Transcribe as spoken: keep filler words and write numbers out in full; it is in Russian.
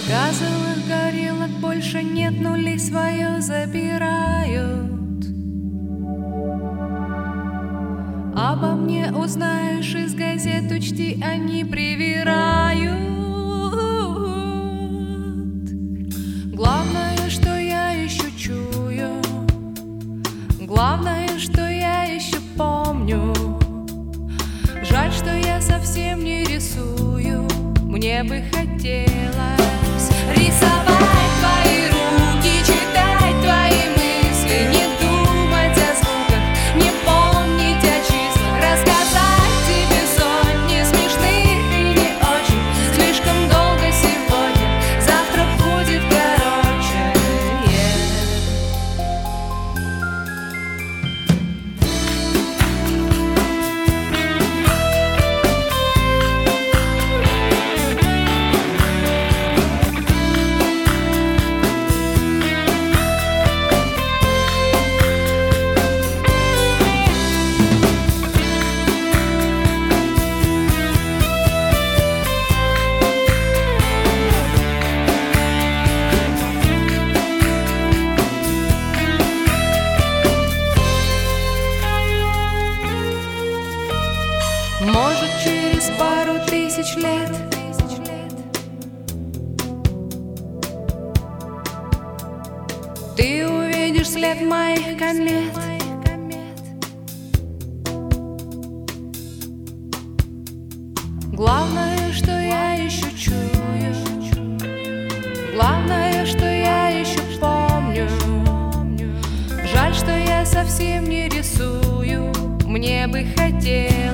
Газовых горелок больше нет, нули свое забирают. Обо мне узнаешь из газет, учти, они привирают. Главное, что я еще чую, главное, что я еще помню. Жаль, что я совсем не рисую, мне бы хотелось рисовать твои руки, читать твои мысли, не думать о звуках, не помнить о числах, рассказать тебе сотни смешных и не очень. Слишком долго сегодня, завтра будет короче. Может, через пару тысяч лет ты увидишь след моих комет. Главное, что я еще чую, главное, что я еще помню. Жаль, что я совсем не рисую, мне бы хотелось